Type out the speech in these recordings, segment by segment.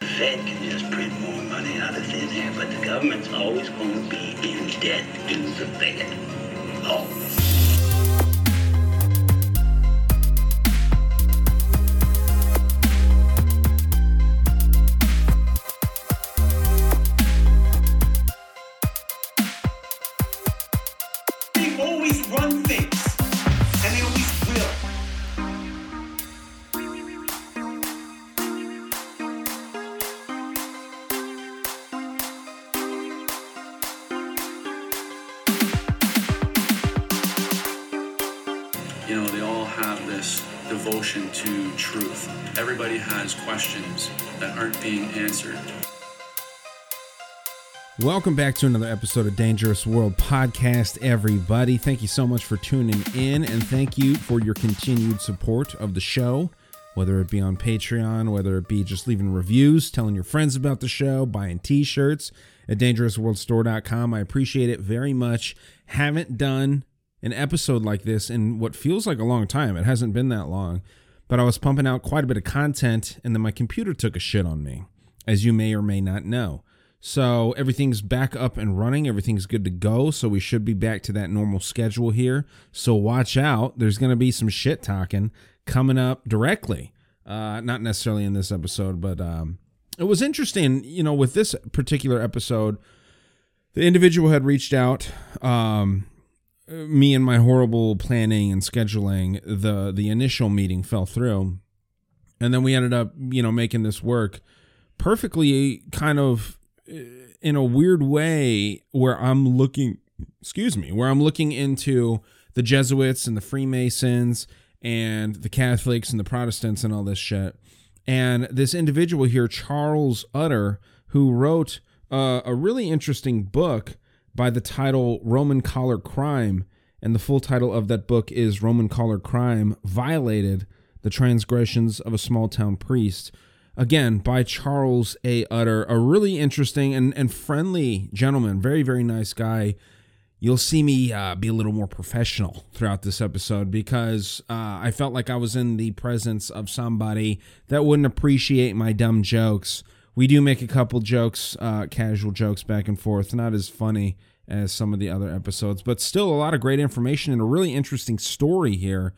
Fed can just print more money out of thin air, but the government's always going to be in debt to the Fed. Always. They always run things, and they always will. You know, they all have this devotion to truth. Everybody has questions that aren't being answered. Welcome back to another episode of Dangerous World Podcast, everybody. Thank you so much for tuning in, and thank you for your continued support of the show, whether it be on Patreon, whether it be just leaving reviews, telling your friends about the show, buying t-shirts at dangerousworldstore.com. I appreciate it very much. Haven't done an episode like this in what feels like a long time. It hasn't been that long, but I was pumping out quite a bit of content, and then my computer took a shit on me, as you may or may not know. So everything's back up and running. Everything's good to go. So we should be back to that normal schedule here. So watch out. There's going to be some shit talking coming up directly. Not necessarily in this episode, but it was interesting, you know, with this particular episode, the individual had reached out, me and my horrible planning and scheduling, the initial meeting fell through. And then we ended up, you know, making this work perfectly, kind of in a weird way where I'm looking into the Jesuits and the Freemasons and the Catholics and the Protestants and all this shit. And this individual here, Charles Utter, who wrote a really interesting book by the title Roman Collar Crime, and the full title of that book is Roman Collar Crime Violated the Transgressions of a Small Town Priest. Again, by Charles A. Utter, a really interesting and friendly gentleman, very, very nice guy. You'll see me be a little more professional throughout this episode because I felt like I was in the presence of somebody that wouldn't appreciate my dumb jokes. We do make a couple jokes, casual jokes back and forth, not as funny as some of the other episodes, but still a lot of great information and a really interesting story here.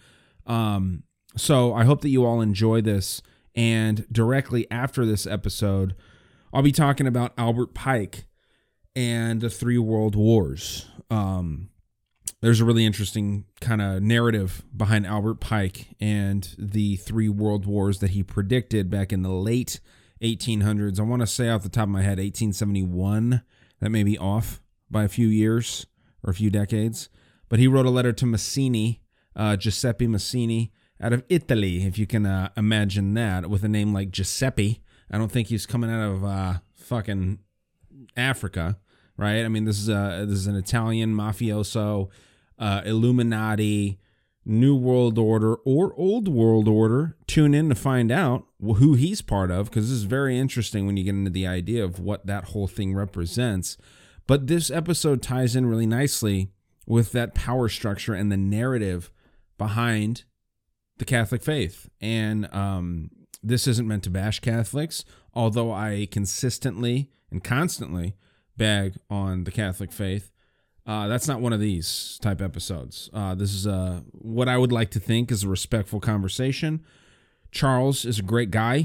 So I hope that you all enjoy this. And directly after this episode, I'll be talking about Albert Pike and the 3 World Wars. There's a really interesting kind of narrative behind Albert Pike and the 3 World Wars that he predicted back in the late 1800s. I want to say off the top of my head, 1871. That may be off by a few years or a few decades. But he wrote a letter to Mazzini, Giuseppe Mazzini, out of Italy, if you can imagine that, with a name like Giuseppe. I don't think he's coming out of fucking Africa, right? I mean, this is an Italian mafioso, Illuminati, New World Order, or Old World Order. Tune in to find out who he's part of, because this is very interesting when you get into the idea of what that whole thing represents. But this episode ties in really nicely with that power structure and the narrative behind the Catholic faith. And this isn't meant to bash Catholics, although I consistently and constantly bag on the Catholic faith. That's not one of these type episodes. This is what I would like to think is a respectful conversation. Charles is a great guy.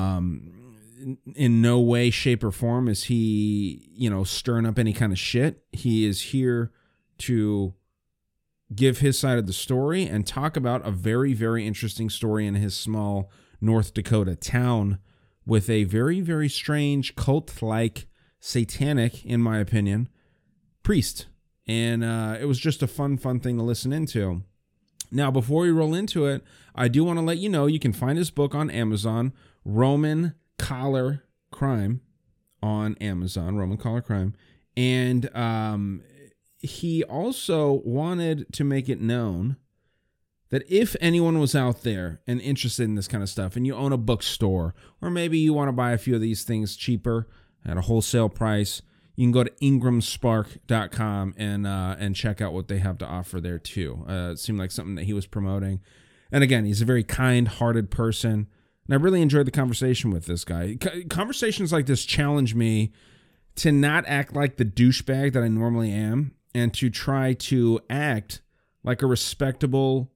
In no way, shape, or form is he, stirring up any kind of shit. He is here to give his side of the story and talk about a very, very interesting story in his small North Dakota town with a very, very strange cult-like, satanic, in my opinion, priest. And it was just a fun thing to listen into. Now, before we roll into it, I do want to let you know you can find his book on Amazon, Roman Collar Crime, on Amazon, Roman Collar Crime. And he also wanted to make it known that if anyone was out there and interested in this kind of stuff, and you own a bookstore, or maybe you want to buy a few of these things cheaper at a wholesale price, you can go to ingramspark.com and check out what they have to offer there too. It seemed like something that he was promoting. And again, he's a very kind-hearted person. And I really enjoyed the conversation with this guy. Conversations like this challenge me to not act like the douchebag that I normally am and to try to act like a respectable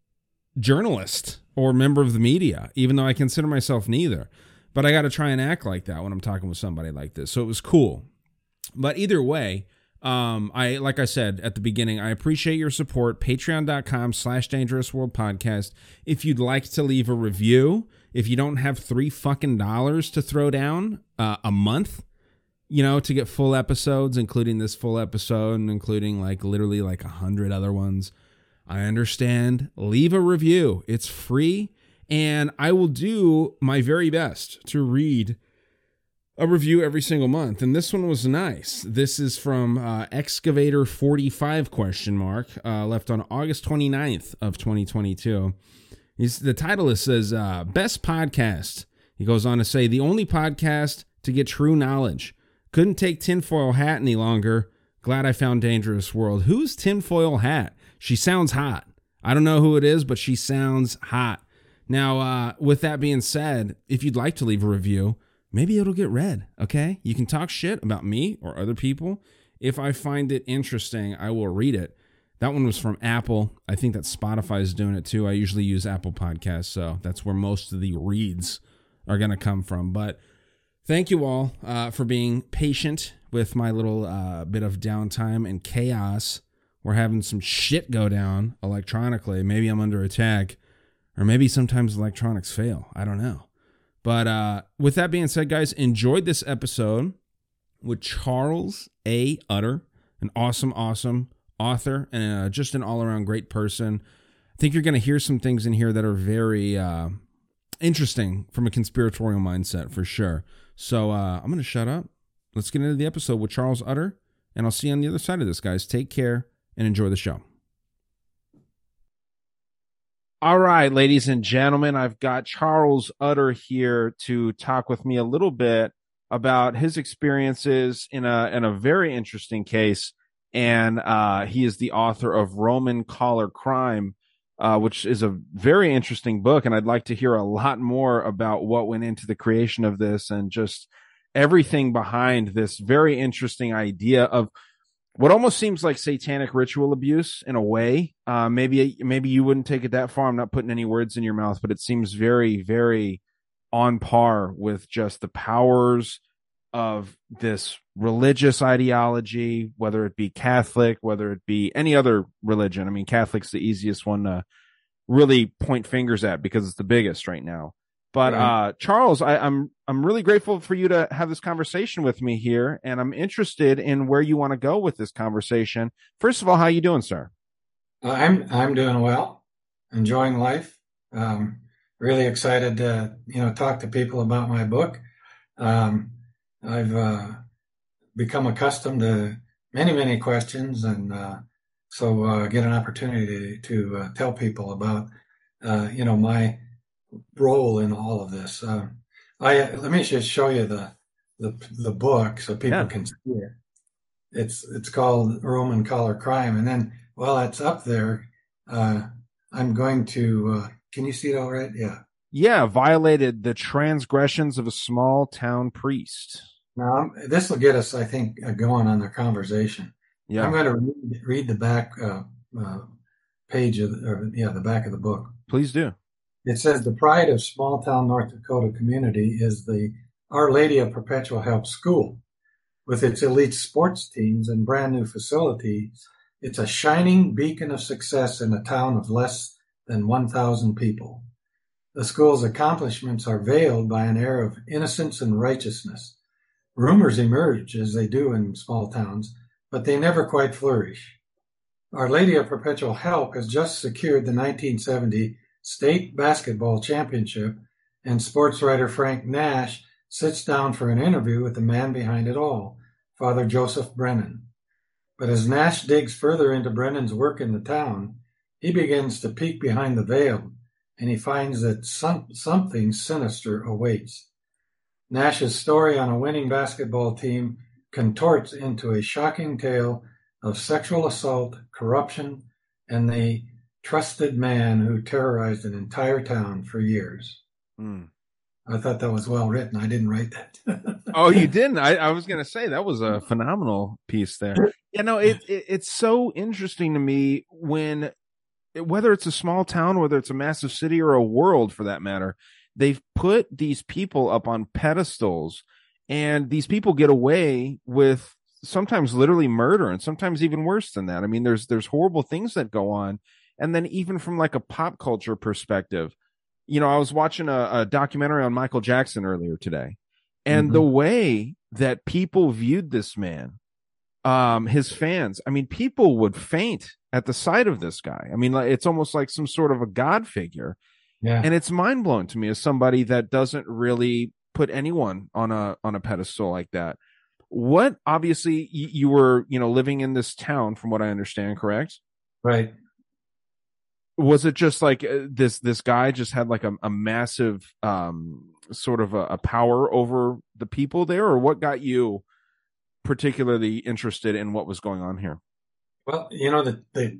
journalist or member of the media, even though I consider myself neither. But I got to try and act like that when I'm talking with somebody like this. So it was cool. But either way, like I said at the beginning, I appreciate your support. Patreon.com/Dangerous World Podcast. If you'd like to leave a review, if you don't have $3 fucking to throw down a month, to get full episodes, including this full episode and including literally 100 other ones, I understand. Leave a review. It's free. And I will do my very best to read a review every single month. And this one was nice. This is from Excavator 45 ? Left on August 29th of 2022. The title says, Best Podcast. He goes on to say, the only podcast to get true knowledge. Couldn't take Tinfoil Hat any longer. Glad I found Dangerous World. Who's Tinfoil Hat? She sounds hot. I don't know who it is, but she sounds hot. Now, with that being said, if you'd like to leave a review, maybe it'll get read, okay? You can talk shit about me or other people. If I find it interesting, I will read it. That one was from Apple. I think that Spotify is doing it too. I usually use Apple Podcasts, so that's where most of the reads are going to come from. But thank you all for being patient with my little bit of downtime and chaos. We're having some shit go down electronically. Maybe I'm under attack. Or maybe sometimes electronics fail. I don't know. But with that being said, guys, enjoyed this episode with Charles A. Utter, an awesome author and just an all-around great person. I think you're going to hear some things in here that are very interesting from a conspiratorial mindset for sure. So I'm going to shut up. Let's get into the episode with Charles Utter, and I'll see you on the other side of this, guys. Take care and enjoy the show. All right, ladies and gentlemen, I've got Charles Utter here to talk with me a little bit about his experiences in a very interesting case. And he is the author of Roman Collar Crime, which is a very interesting book. And I'd like to hear a lot more about what went into the creation of this and just everything behind this very interesting idea of what almost seems like satanic ritual abuse in a way. Maybe you wouldn't take it that far. I'm not putting any words in your mouth, but it seems very, very on par with just the powers of this religious ideology, whether it be Catholic, whether it be any other religion. I mean, Catholic's the easiest one to really point fingers at because it's the biggest right now. But Charles, I'm really grateful for you to have this conversation with me here, and I'm interested in where you want to go with this conversation. First of all, how you doing, sir? I'm doing well, enjoying life. Really excited to talk to people about my book. I've become accustomed to many questions, and so get an opportunity to tell people about my role in all of this. Let me just show you the book so people can see it. It's called Roman Collar Crime, and then while it's up there, I'm going to. Can you see it all right? Yeah. Yeah, violated the transgressions of a small town priest. Now this will get us, I think, going on the conversation. Yeah. I'm going to read the back page of the back of the book. Please do. It says the pride of small town North Dakota community is the Our Lady of Perpetual Help School. With its elite sports teams and brand new facilities, it's a shining beacon of success in a town of less than 1,000 people. The school's accomplishments are veiled by an air of innocence and righteousness. Rumors emerge, as they do in small towns, but they never quite flourish. Our Lady of Perpetual Help has just secured the 1970 state basketball championship, and sports writer Frank Nash sits down for an interview with the man behind it all, Father Joseph Brennan. But as Nash digs further into Brennan's work in the town, he begins to peek behind the veil, and he finds that something sinister awaits. Nash's story on a winning basketball team contorts into a shocking tale of sexual assault, corruption, and the trusted man who terrorized an entire town for years. I thought that was well written. I didn't write that. Oh, you didn't? I was going to say that was a phenomenal piece there. You know, it's so interesting to me when, whether it's a small town, whether it's a massive city or a world for that matter, they've put these people up on pedestals, and these people get away with sometimes literally murder, and sometimes even worse than that. I mean, there's horrible things that go on. And then even from like a pop culture perspective, you know, I was watching a documentary on Michael Jackson earlier today, and the way that people viewed this man, his fans, I mean, people would faint at the sight of this guy. I mean, it's almost like some sort of a god figure. Yeah. And it's mind blowing to me as somebody that doesn't really put anyone on a pedestal like that. What, obviously you were, you know, living in this town from what I understand, correct? Right. Was it just like this guy just had like a massive sort of a power over the people there, or what got you particularly interested in what was going on here? Well, you know,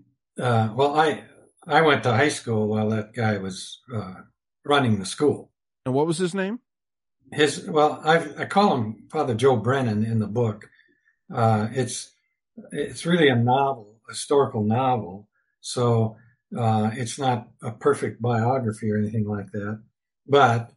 I went to high school while that guy was running the school. And what was his name? I call him Father Joe Brennan in the book. It's really a novel, historical novel. So it's not a perfect biography or anything like that. But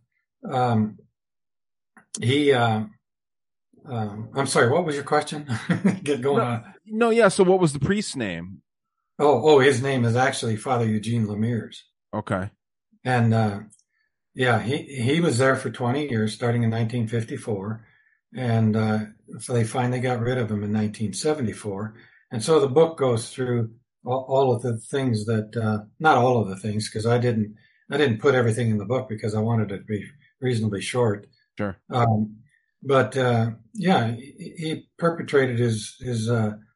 I'm sorry, what was your question? Get going on. No, yeah. So what was the priest's name? Oh, his name is actually Father Eugene Lemires. Okay. And he was there for 20 years, starting in 1954. And so they finally got rid of him in 1974. And so the book goes through all of the things that, not all of the things, because I didn't put everything in the book because I wanted it to be reasonably short. Sure. But he perpetrated his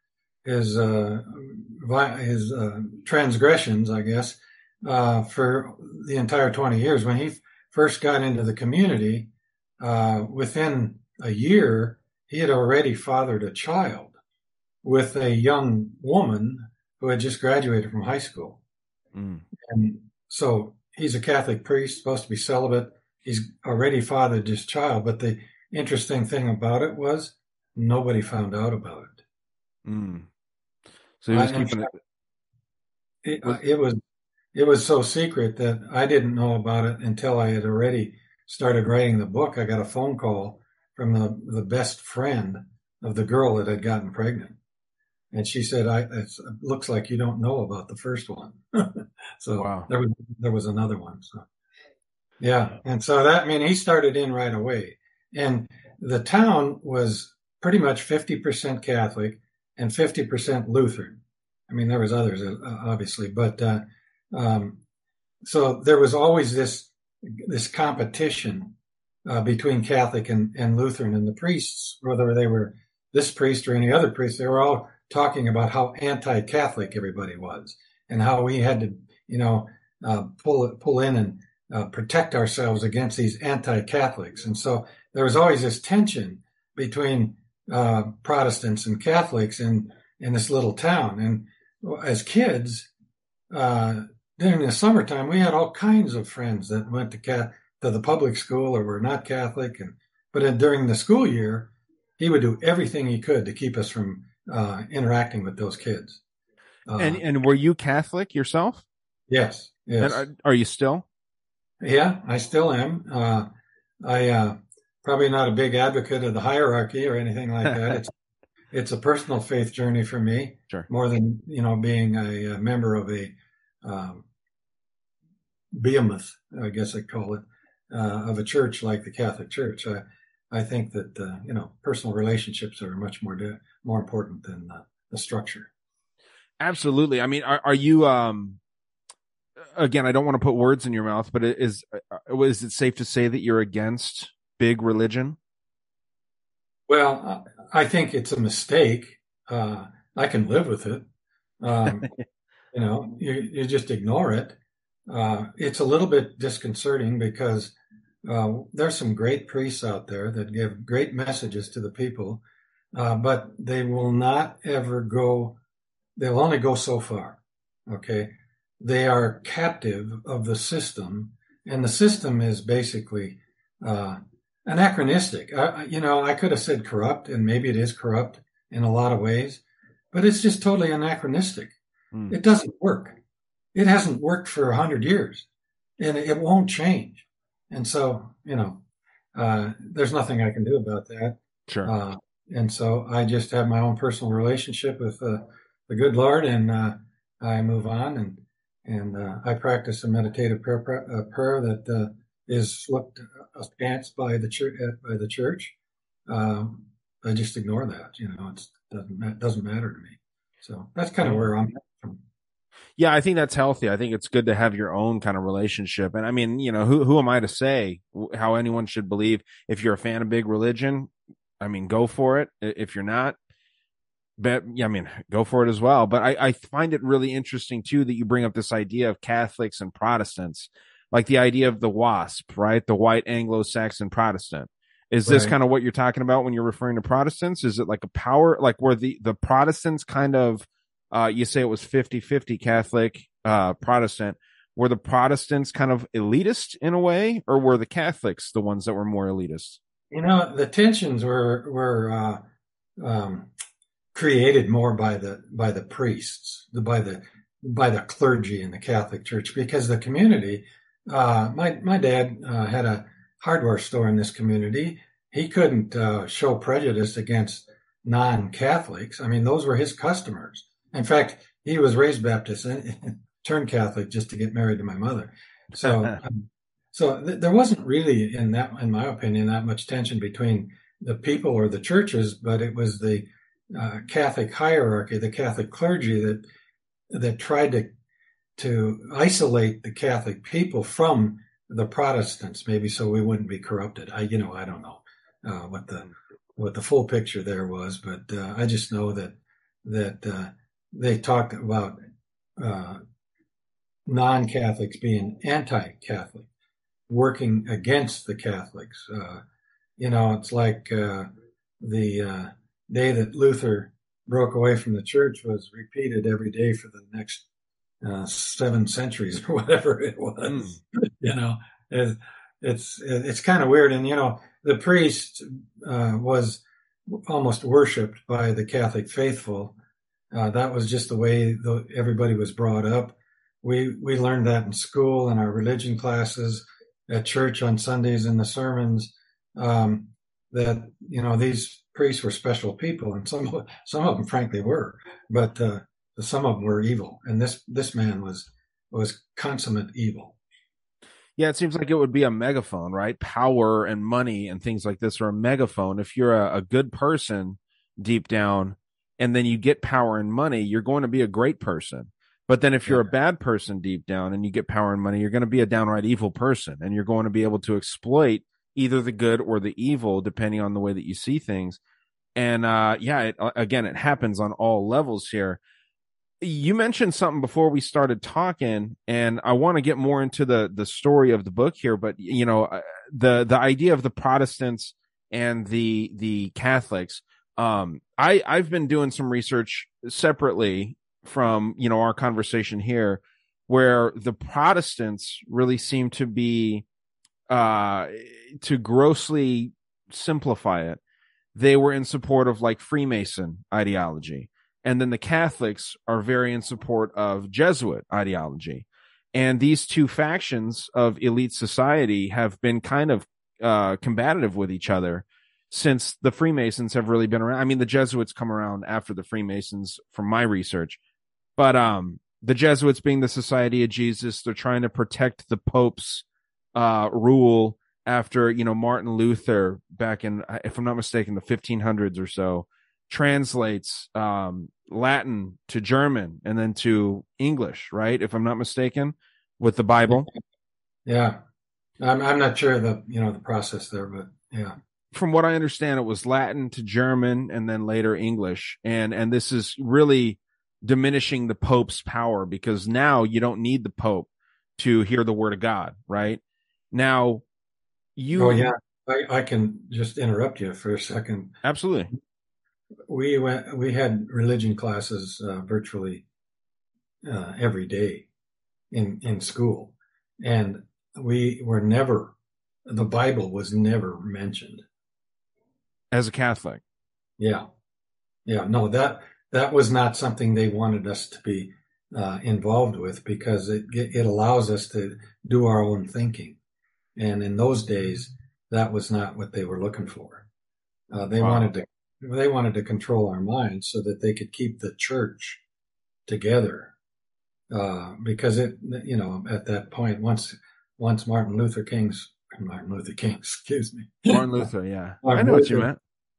transgressions, I guess, for the entire 20 years. When he first got into the community, within a year, he had already fathered a child with a young woman who had just graduated from high school. And so he's a Catholic priest, supposed to be celibate. He's already fathered this child, but the interesting thing about it was nobody found out about it. So he was keeping it. It was so secret that I didn't know about it until I had already started writing the book. I got a phone call from the best friend of the girl that had gotten pregnant. And she said, it looks like you don't know about the first one. So wow. There was another one. So yeah. And so he started in right away. And the town was pretty much 50% Catholic and 50% Lutheran. I mean, there was others, obviously, but so there was always this competition between Catholic and Lutheran, and the priests, whether they were this priest or any other priest, they were all talking about how anti-Catholic everybody was, and how we had to, pull in and protect ourselves against these anti-Catholics. And so there was always this tension between Protestants and Catholics in this little town. And as kids, during the summertime, we had all kinds of friends that went to the public school or were not Catholic. But during the school year, he would do everything he could to keep us from interacting with those kids. And were you Catholic yourself? Yes. And are you still? Yeah, I still am. I probably not a big advocate of the hierarchy or anything like that. It's a personal faith journey for me, sure, more than being a member of a behemoth, I guess I call it, of a church like the Catholic Church. I think that personal relationships are much more important than the structure. Absolutely. I mean, are you? Again, I don't want to put words in your mouth, but is it safe to say that you're against big religion? Well, I think it's a mistake. I can live with it. You just ignore it. It's a little bit disconcerting because there's some great priests out there that give great messages to the people, but they will not ever go. They'll only go so far. Okay. They are captive of the system, and the system is basically anachronistic. I could have said corrupt, and maybe it is corrupt in a lot of ways, but it's just totally anachronistic. It doesn't work. It hasn't worked for 100 years, and it won't change. And so, there's nothing I can do about that. Sure. And so I just have my own personal relationship with the good Lord, and I move on, and I practice a meditative prayer that is looked askance by the church. I just ignore that. It doesn't matter to me. So that's kind of where I'm from. Yeah, I think that's healthy. I think it's good to have your own kind of relationship. And I mean, who am I to say how anyone should believe? If you're a fan of big religion, I mean, go for it. If you're not, go for it as well. But I find it really interesting too that you bring up this idea of Catholics and Protestants, like the idea of the WASP, right? The white Anglo-Saxon Protestant. Is this kind of what you're talking about when you're referring to Protestants? Is it like a power, like where the Protestants kind of, you say it was 50-50 Catholic, Protestant. Were the Protestants kind of elitist in a way, or were the Catholics the ones that were more elitist? The tensions were created more by the priests, by the clergy in the Catholic Church, because the community. My dad had a hardware store in this community. He couldn't show prejudice against non-Catholics. I mean, those were his customers. In fact, he was raised Baptist and turned Catholic just to get married to my mother. So, there wasn't really, in my opinion, that much tension between the people or the churches, but it was the Catholic hierarchy, the Catholic clergy that tried to isolate the Catholic people from the Protestants, maybe so we wouldn't be corrupted. I don't know what the full picture there was, but I just know that they talked about non-Catholics being anti-Catholic, working against the Catholics. It's like the day that Luther broke away from the church was repeated every day for the next 7 centuries or whatever it was. It's kind of weird. And the priest was almost worshipped by the Catholic faithful. That was just the way everybody was brought up. We learned that in school, in our religion classes, at church on Sundays, in the sermons, that these priests were special people, and some of them frankly were, but some of them were evil, and this man was consummate evil. Yeah, it seems like it would be a megaphone, right? Power and money and things like this are a megaphone. If you're a good person deep down, and then you get power and money, you're going to be a great person. But then if you're a bad person deep down and you get power and money, you're going to be a downright evil person, and you're going to be able to exploit either the good or the evil, depending on the way that you see things. And it happens on all levels here. You mentioned something before we started talking, and I want to get more into the story of the book here. But the idea of the Protestants and the Catholics. I've been doing some research separately from our conversation here, where the Protestants really seem to be, to grossly simplify it, they were in support of like Freemason ideology. And then the Catholics are very in support of Jesuit ideology. And these two factions of elite society have been kind of combative with each other since the Freemasons have really been around. I mean, the Jesuits come around after the Freemasons from my research. But the Jesuits being the Society of Jesus, they're trying to protect the Pope's rule after, Martin Luther back in, if I'm not mistaken, the 1500s or so, translates Latin to German and then to English, right? If I'm not mistaken, with the Bible. Yeah. I'm not sure the process there, but yeah. From what I understand, it was Latin to German and then later English. And this is really diminishing the Pope's power, because now you don't need the Pope to hear the word of God, right? Now, I can just interrupt you for a second. Absolutely. We had religion classes virtually every day in school, and we were never the Bible was never mentioned. As a Catholic. Yeah. No, that was not something they wanted us to be involved with, because it allows us to do our own thinking. And in those days, that was not what they were looking for. They wanted to control our minds so that they could keep the church together. Because at that point, once Martin Luther, excuse me. Martin Luther, yeah. I know what you meant.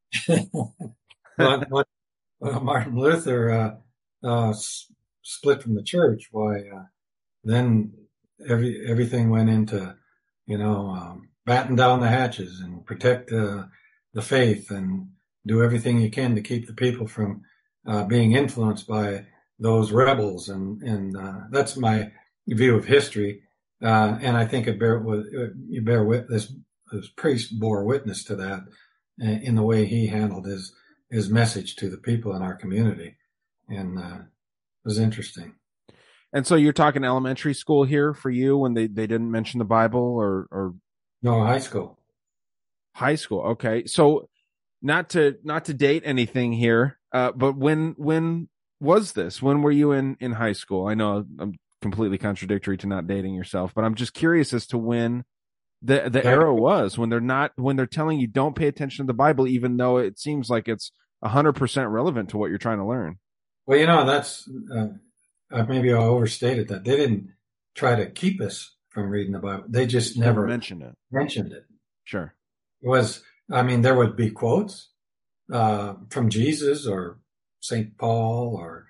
Martin Luther split from the church, then everything went into, batten down the hatches and protect the faith and do everything you can to keep the people from being influenced by those rebels. And that's my view of history. And I think this priest bore witness to that in the way he handled his message to the people in our community. And it was interesting. And so you're talking elementary school here for you when they didn't mention the Bible, or no, high school. High school. Okay. So not to date anything here, but when was this? When were you in high school? I know I'm completely contradictory to not dating yourself, but I'm just curious as to when the era was, when they're telling you don't pay attention to the Bible, even though it seems like it's 100% relevant to what you're trying to learn. Well, that's maybe I overstated that. They didn't try to keep us from reading the Bible. They just never mentioned it. Sure. It was, there would be quotes from Jesus or St. Paul or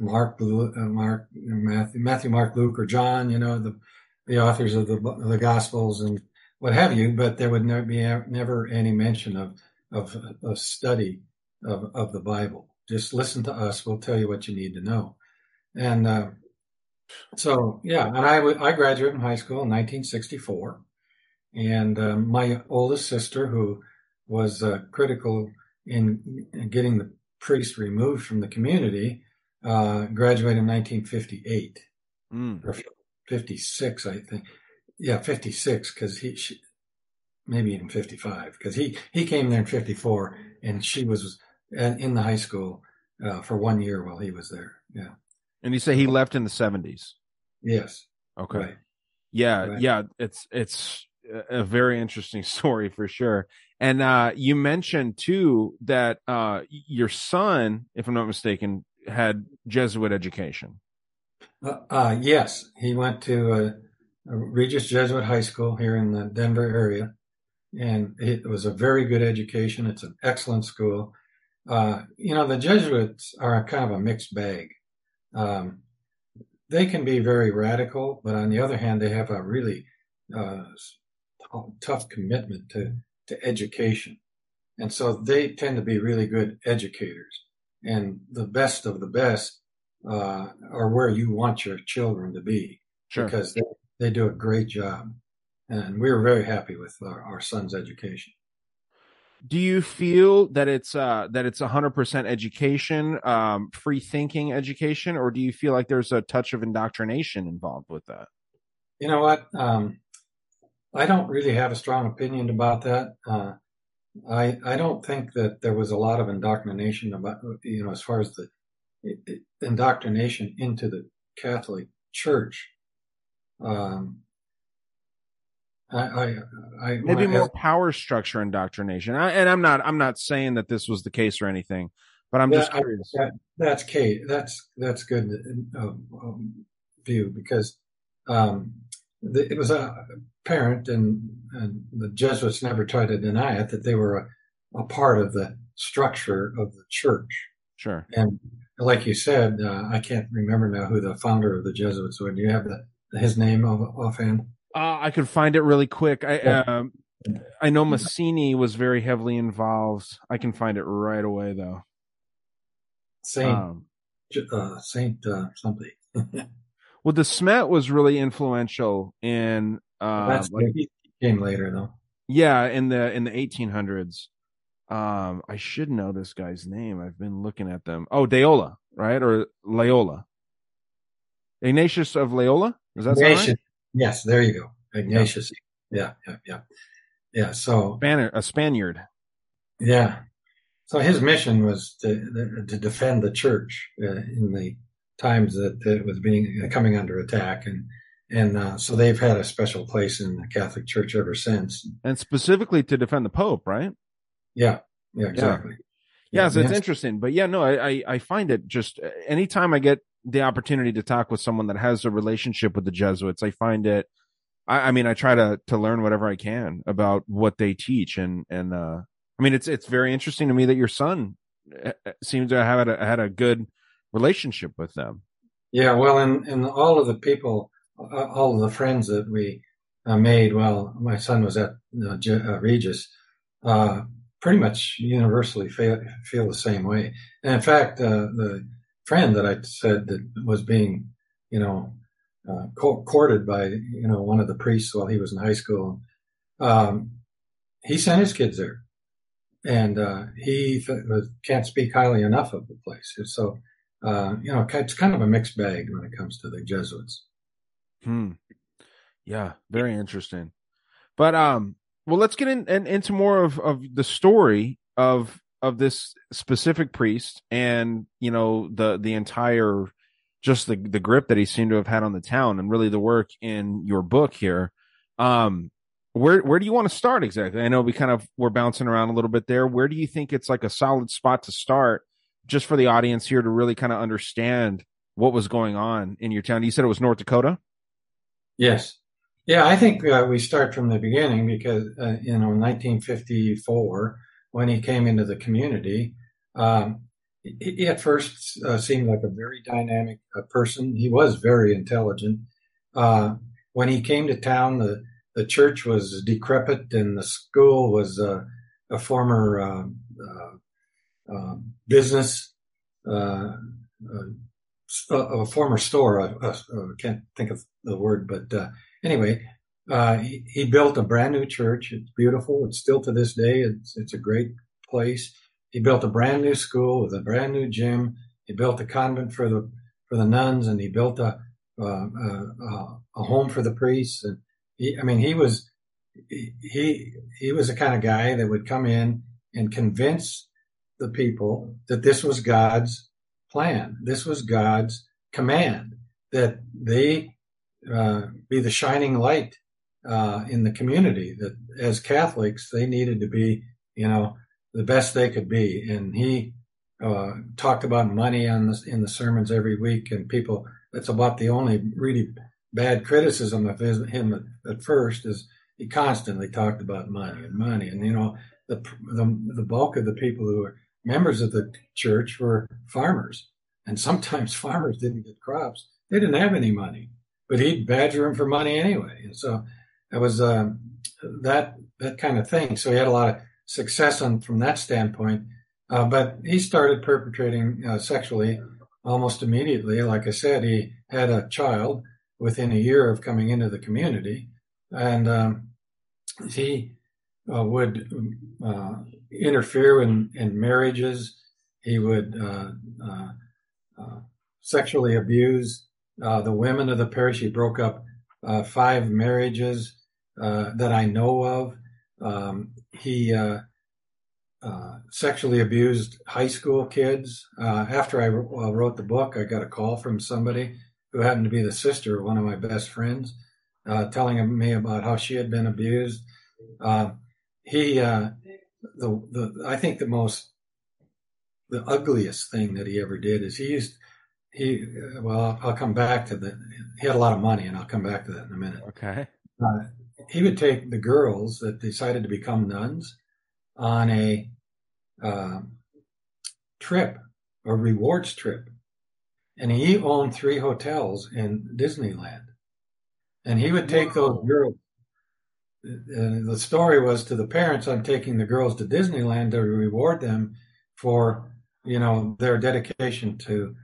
Matthew, Mark, Luke, or John, the authors of the Gospels and what have you, but there would never any mention of a study of the Bible. Just listen to us. We'll tell you what you need to know. And and I graduated from high school in 1964. And my oldest sister, who was critical in getting the priest removed from the community, graduated in 1958 or 56, I think. Yeah, 56, because maybe even 55, because he came there in 54, and she was in the high school for 1 year while he was there. Yeah. And you say he left in the 70s? Yes. Okay. Right. Yeah. Right. Yeah. It's a very interesting story for sure. And you mentioned too that your son, if I'm not mistaken, had Jesuit education. Yes, he went to Regis Jesuit High School here in the Denver area, and it was a very good education. It's an excellent school. The Jesuits are kind of a mixed bag. They can be very radical, but on the other hand, they have a really tough commitment to education. And so they tend to be really good educators. And the best of the best are where you want your children to be. Sure. Because they do a great job. And we were very happy with our son's education. Do you feel that it's 100% education, free thinking education, or do you feel like there's a touch of indoctrination involved with that? You know what? I don't really have a strong opinion about that. I don't think that there was a lot of indoctrination about, as far as the indoctrination into the Catholic Church. Maybe more power structure indoctrination. I'm not saying that this was the case or anything, but I'm just curious. That's Kate. That's good view, because it was apparent, and the Jesuits never tried to deny it, that they were a part of the structure of the church. Sure. And like you said, I can't remember now who the founder of the Jesuits was. Do you have his name offhand? I could find it really quick. I know Massini was very heavily involved. I can find it right away, though. Saint something. Well, De Smet was really influential in. He came later, though. Yeah, in the 1800s. I should know this guy's name. I've been looking at them. Oh, Deola, right? Or Loyola. Ignatius of Loyola? Is that right? Yes, there you go. Ignatius. Yeah. Yeah. So A Spaniard. yeah. So his mission was to defend the church in the times that it was coming under attack, and so they've had a special place in the Catholic Church ever since. And specifically to defend the Pope, right? Yeah. Yeah. Exactly. Yeah, so it's interesting. But yeah, no, I find it just anytime I get the opportunity to talk with someone that has a relationship with the Jesuits, I find it. I mean, I try to learn whatever I can about what they teach, and I mean, it's very interesting to me that your son seems to have had a good relationship with them. Yeah, well, and all of the people, all of the friends that we made while my son was at Regis, pretty much universally feel the same way. And in fact, the friend that I said that was being, courted by, one of the priests while he was in high school, he sent his kids there, and he can't speak highly enough of the place. So, it's kind of a mixed bag when it comes to the Jesuits. Yeah, very interesting. But well, let's get into more of the story of this specific priest, and the entire just the grip that he seemed to have had on the town, and really the work in your book here. Where do you want to start exactly? I know we're bouncing around a little bit there. Where do you think it's like a solid spot to start, just for the audience here to really kind of understand what was going on in your town? You said it was North Dakota? Yes. Yeah, I think we start from the beginning because, in 1954, when he came into the community, he at first seemed like a very dynamic person. He was very intelligent. When he came to town, the church was decrepit and the school was a former business, a former store. I can't think of the word, but anyway, he built a brand new church. It's beautiful. It's still to this day. It's a great place. He built a brand new school with a brand new gym. He built a convent for the nuns, and he built a home for the priests. And he was the kind of guy that would come in and convince the people that this was God's plan. This was God's command, that they be the shining light in the community, that as Catholics, they needed to be, the best they could be. And he talked about money in the sermons every week, and people, that's about the only really bad criticism of him at first, is he constantly talked about money. And, the bulk of the people who were members of the church were farmers. And sometimes farmers didn't get crops. They didn't have any money, but he'd badger them for money anyway. And so it was that kind of thing. So he had a lot of success from that standpoint. But he started perpetrating sexually almost immediately. Like I said, he had a child within a year of coming into the community. And he would interfere in marriages. He would sexually abuse the women of the parish. He broke up 5 marriages that I know of. He sexually abused high school kids. After I wrote the book, I got a call from somebody who happened to be the sister of one of my best friends, telling me about how she had been abused. I think the ugliest thing that he ever did is I'll come back to that. He had a lot of money, and I'll come back to that in a minute. Okay. He would take the girls that decided to become nuns on a trip, a rewards trip. And he owned 3 hotels in Disneyland. And he would take those girls. The story was to the parents, I'm taking the girls to Disneyland to reward them for, their dedication to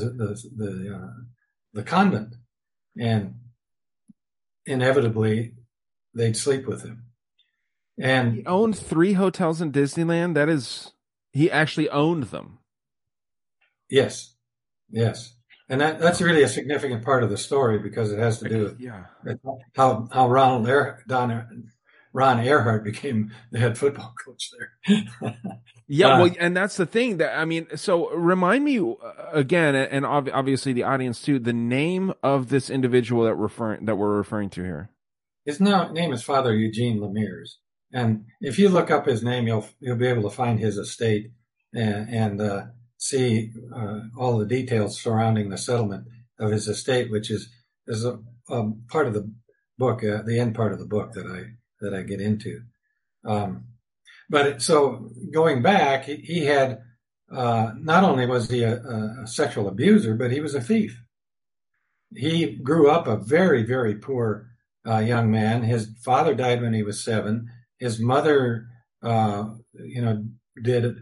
the convent. And inevitably, they'd sleep with him. And he owned 3 hotels in Disneyland. He actually owned them. Yes. And that's really a significant part of the story, because it has to do with how Ronald Ron Earhart became the head football coach there. Yeah, well, and that's the thing that, I mean, so remind me again, and obviously the audience too, the name of this individual that we're referring to here. His name is Father Eugene Lemires, and if you look up his name, you'll be able to find his estate and see all the details surrounding the settlement of his estate, which is a part of the book, the end part of the book that I get into. But so going back, he had not only was he a sexual abuser, but he was a thief. He grew up a very, very poor young man. His father died when he was 7. His mother, did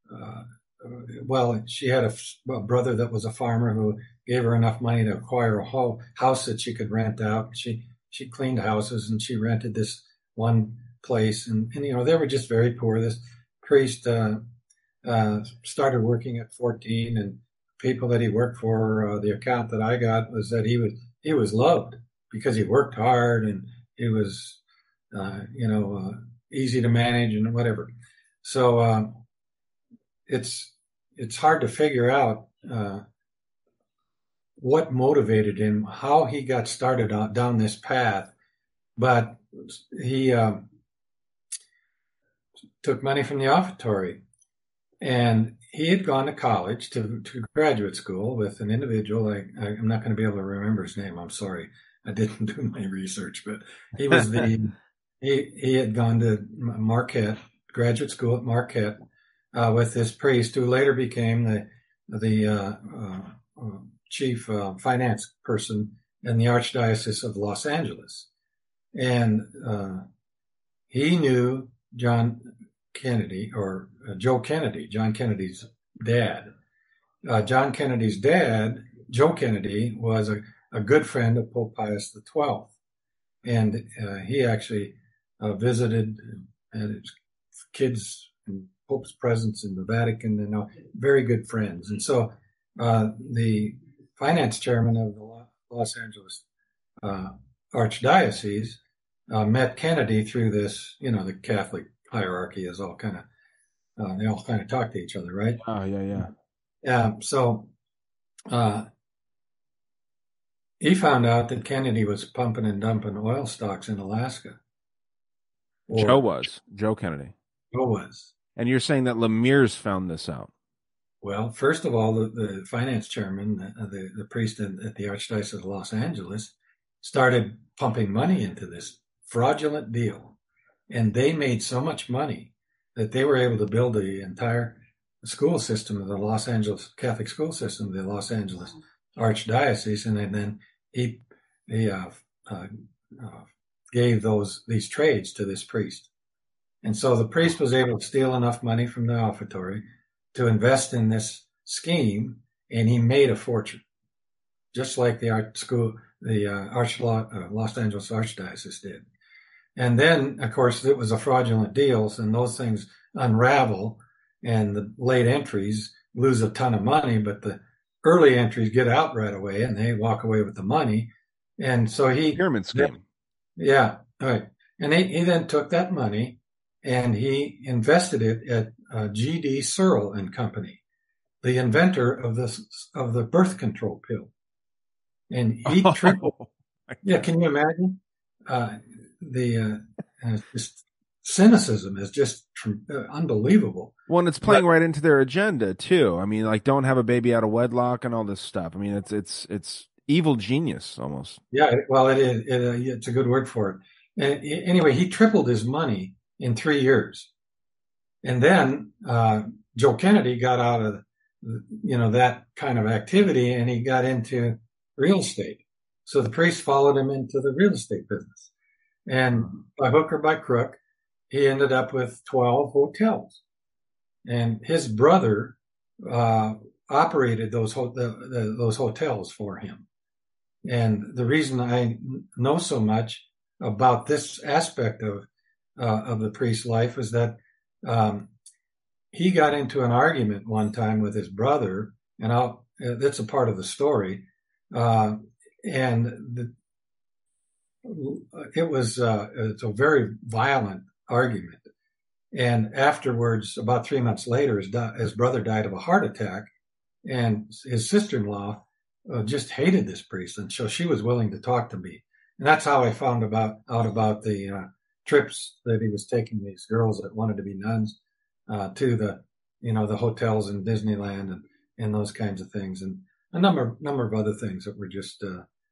well. She had a brother that was a farmer who gave her enough money to acquire a whole house that she could rent out. She cleaned houses and she rented this one place, and they were just very poor. This priest started working at 14, and people that he worked for, the account that I got was that he was loved because he worked hard and he was easy to manage and whatever. So it's hard to figure out what motivated him, how he got started down this path, but he took money from the offertory, and he had gone to college to graduate school with an individual. I'm not going to be able to remember his name. I'm sorry, I didn't do my research, but he was he had gone to Marquette, graduate school at Marquette, with this priest who later became the chief finance person in the Archdiocese of Los Angeles, and he knew John Kennedy, or Joe Kennedy, John Kennedy's dad. John Kennedy's dad, Joe Kennedy, was a good friend of Pope Pius XII. And he actually visited his kids in Pope's presence in the Vatican, and very good friends. And so the finance chairman of the Los Angeles Archdiocese met Kennedy through this, the Catholic hierarchy is all kind of, they all kind of talk to each other, right? Oh, yeah. So he found out that Kennedy was pumping and dumping oil stocks in Alaska. Joe Kennedy. Joe was. And you're saying that Lemires found this out? Well, first of all, the finance chairman, the priest at the Archdiocese of Los Angeles, started pumping money into this fraudulent deal. And they made so much money that they were able to build the entire school system of the Los Angeles Catholic school system, the Los Angeles Archdiocese, and then he gave these trades to this priest. And so the priest was able to steal enough money from the offertory to invest in this scheme, and he made a fortune, just like the Los Angeles Archdiocese did. And then, of course, it was a fraudulent deal, and those things unravel, and the late entries lose a ton of money, but the early entries get out right away, and they walk away with the money. And so pyramid scheme. Yeah, right. And he then took that money and he invested it at G.D. Searle and Company, the inventor of the birth control pill. And he tripled. Yeah, can you imagine? Just cynicism is just unbelievable. Well, and it's playing right into their agenda too. I mean, like, don't have a baby out of wedlock and all this stuff. I mean, it's evil genius almost. Yeah, well, it's a good word for it. And anyway, he tripled his money in 3 years, and then Joe Kennedy got out of that kind of activity, and he got into real estate. So the priest followed him into the real estate business. And by hook or by crook, he ended up with 12 hotels. And his brother operated those hotels for him. And the reason I know so much about this aspect of the priest's life is that he got into an argument one time with his brother, and that's a part of the story. And it's a very violent argument. And afterwards, about 3 months later, his brother died of a heart attack, and his sister-in-law just hated this priest, and so she was willing to talk to me. And that's how I found out about the trips that he was taking these girls that wanted to be nuns to the hotels in Disneyland and those kinds of things, and a number of other things that were just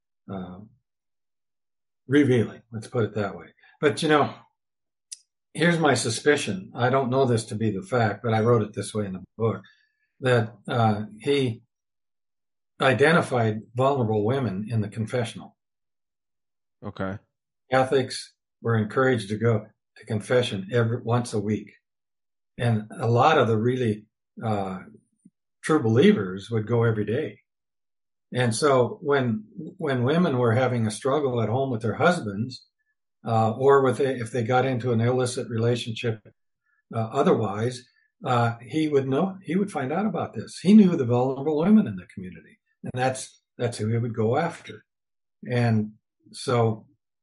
revealing. Let's put it that way. But here's my suspicion. I don't know this to be the fact, but I wrote it this way in the book, that he identified vulnerable women in the confessional. Okay. Catholics were encouraged to go to confession once a week. And a lot of the really true believers would go every day. And so when women were having a struggle at home with their husbands, or if they got into an illicit relationship otherwise, he would find out about this. He knew the vulnerable women in the community, and that's who he would go after. And so,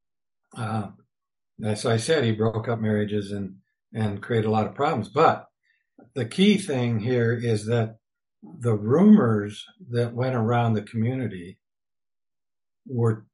as I said, he broke up marriages and created a lot of problems. But the key thing here is that the rumors that went around the community were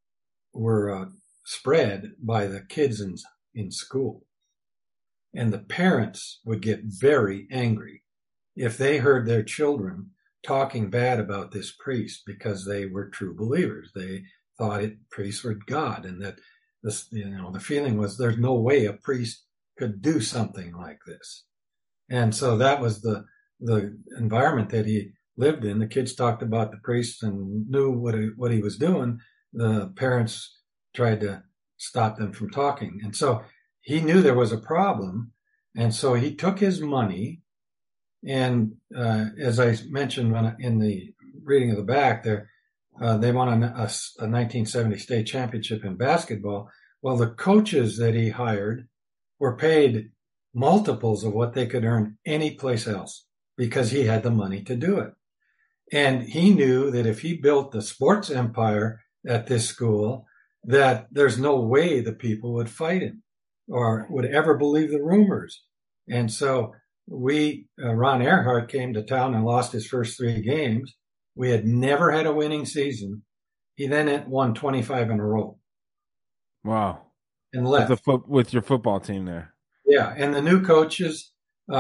spread by the kids in school. And the parents would get very angry if they heard their children talking bad about this priest because they were true believers. They thought priests were God, and that the feeling was there's no way a priest could do something like this. And so that was the environment that he lived in. The kids talked about the priest and knew what he was doing. The parents tried to stop them from talking. And so he knew there was a problem. And so he took his money. And as I mentioned in the reading of the back there, they won a 1970 state championship in basketball. Well, the coaches that he hired were paid multiples of what they could earn anyplace else because he had the money to do it. And he knew that if he built the sports empire at this school, that there's no way the people would fight him or would ever believe the rumors. And so Ron Ehrhardt came to town and lost his first 3 games. We had never had a winning season. He then won 25 in a row. Wow. And left. With your football team there. Yeah. And the new coaches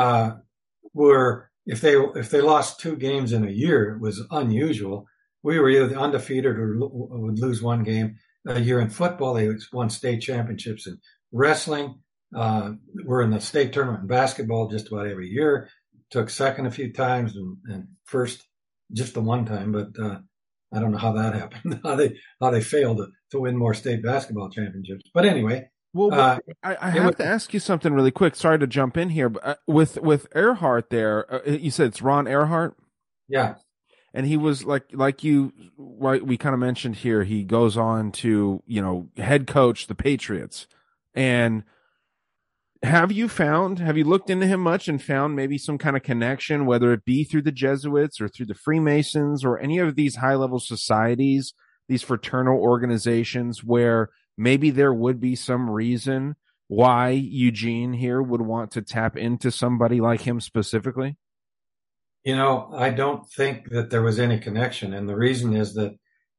were, if they lost 2 games in a year, it was unusual. We were either undefeated or would lose 1 game a year. In football, they won state championships. In wrestling, we're in the state tournament in basketball just about every year. Took second a few times and first just the one time, but I don't know how that happened. how they failed to win more state basketball championships. But anyway, well, I have to ask you something really quick. Sorry to jump in here, but with Ehrhardt there, you said it's Ron Ehrhardt. Yeah, and he was like we kind of mentioned here. He goes on to head coach the Patriots. And have you looked into him much and found maybe some kind of connection, whether it be through the Jesuits or through the Freemasons or any of these high-level societies, these fraternal organizations, where maybe there would be some reason why Eugene here would want to tap into somebody like him specifically? I don't think that there was any connection. And the reason is that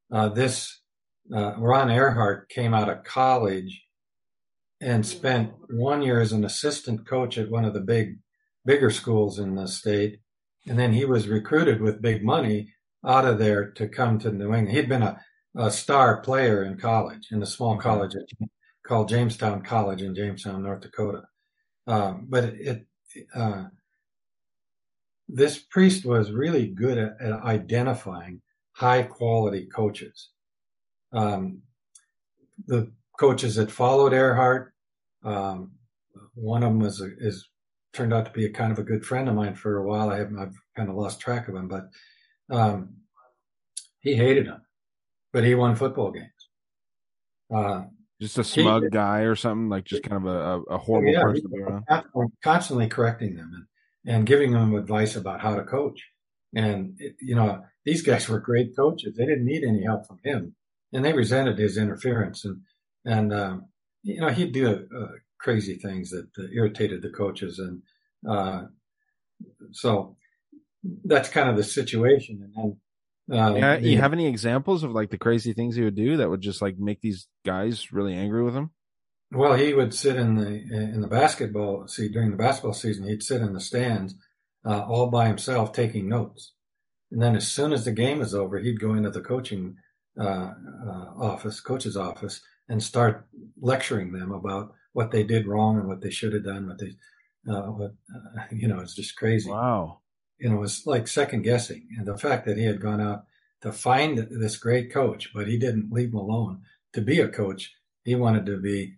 Ron Ehrhardt came out of college and spent 1 year as an assistant coach at one of the bigger schools in the state. And then he was recruited with big money out of there to come to New England. He'd been a star player in college, in a small college called Jamestown College in Jamestown, North Dakota. But this priest was really good at identifying high quality coaches. The coaches that followed Ehrhardt, one of them is turned out to be a kind of a good friend of mine for a while. I've kind of lost track of him, but he hated him, but he won football games. Just a smug guy or something, like just kind of a horrible person to be around. Constantly correcting them and giving them advice about how to coach. And these guys were great coaches. They didn't need any help from him, and they resented his interference. And And he'd do crazy things that irritated the coaches, and so that's kind of the situation. And then you have any examples of like the crazy things he would do that would just like make these guys really angry with him? Well, he would sit in the basketball. See, during the basketball season, he'd sit in the stands all by himself taking notes. And then as soon as the game was over, he'd go into the coach's office, and start lecturing them about what they did wrong and what they should have done. It's just crazy. Wow. It was like second guessing. And the fact that he had gone out to find this great coach, but he didn't leave him alone to be a coach. He wanted to be,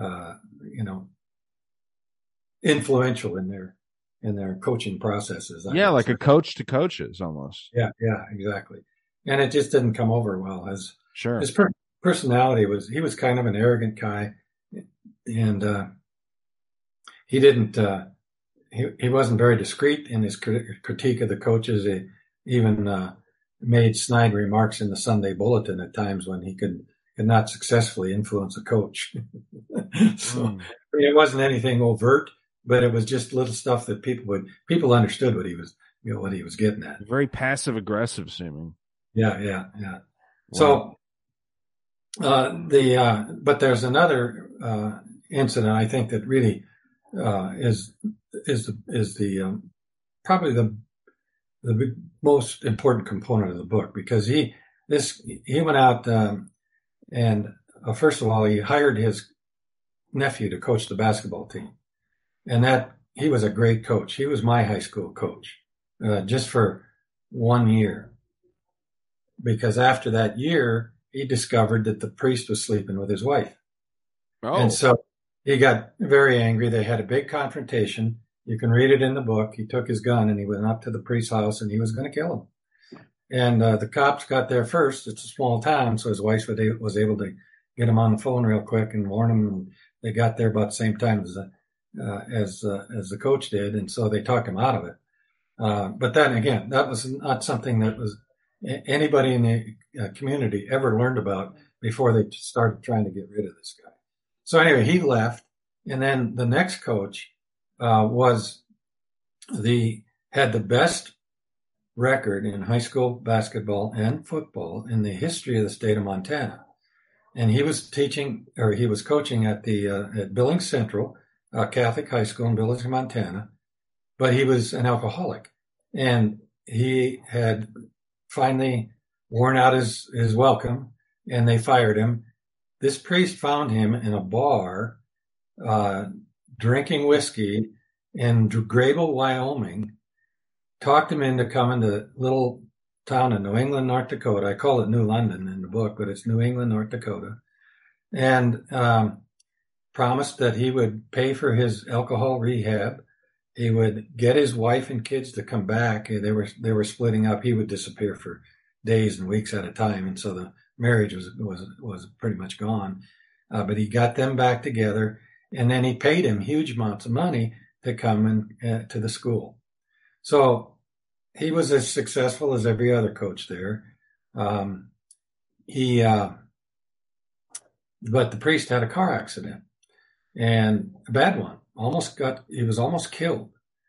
influential in their coaching processes. Yeah, like a coach to coaches almost. Yeah, exactly. And it just didn't come over well. His personality he was kind of an arrogant guy, and he didn't. He wasn't very discreet in his critique of the coaches. He even made snide remarks in the Sunday Bulletin at times when he could not successfully influence a coach. It wasn't anything overt, but it was just little stuff that people understood what he was getting at. Very passive aggressive seeming. Yeah. Wow. So but there's another incident I think that really is the probably the most important component of the book, because he went out and first of all he hired his nephew to coach the basketball team, and that he was a great coach. He was my high school coach just for 1 year, because after that year he discovered that the priest was sleeping with his wife. Oh. And so he got very angry. They had a big confrontation. You can read it in the book. He took his gun and he went up to the priest's house and he was going to kill him. And the cops got there first. It's a small town, so his wife was able to get him on the phone real quick and warn him. And they got there about the same time as the coach did, and so they talked him out of it. But then again, that was not something that was anybody in the community ever learned about before they started trying to get rid of this guy. So anyway, he left, and then the next coach had the best record in high school basketball and football in the history of the state of Montana. And he was coaching at Billings Central, Catholic high school in Billings, Montana, but he was an alcoholic, and he had finally worn out his welcome, and they fired him. This priest found him in a bar, drinking whiskey in Grable, Wyoming, talked him into coming to a little town in New England, North Dakota. I call it New London in the book, but it's New England, North Dakota. And promised that he would pay for his alcohol rehab. He would get his wife and kids to come back. They were splitting up. He would disappear for days and weeks at a time, and so the marriage was pretty much gone. But he got them back together, and then he paid him huge amounts of money to come to the school. So he was as successful as every other coach there. But the priest had a car accident, and a bad one. He was almost killed.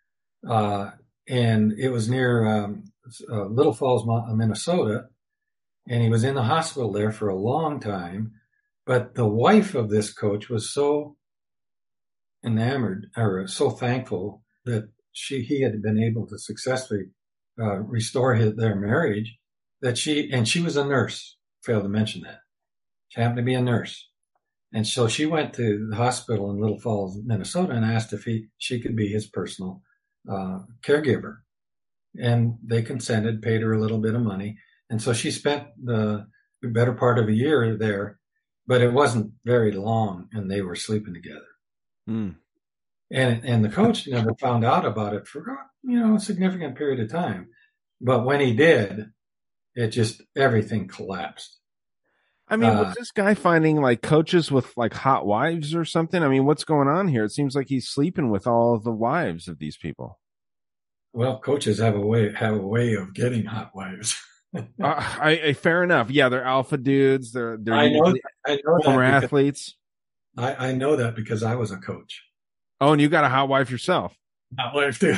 And it was near Little Falls, Minnesota, and he was in the hospital there for a long time. But the wife of this coach was so enamored, or so thankful, that he had been able to successfully restore their marriage, that she was a nurse. Failed to mention that. She happened to be a nurse. And so she went to the hospital in Little Falls, Minnesota, and asked if she could be his personal caregiver. And they consented, paid her a little bit of money. And so she spent the better part of a year there, but it wasn't very long, and they were sleeping together. Mm. And the coach never found out about it for a significant period of time. But when he did, everything collapsed. I mean, was this guy finding like coaches with like hot wives or something? I mean, what's going on here? It seems like he's sleeping with all the wives of these people. Well, coaches have a way of getting hot wives. Fair enough. Yeah, they're alpha dudes. They're I know, usually I know former that because athletes. I know that because I was a coach. Oh, and you got a hot wife yourself. Hot wife too.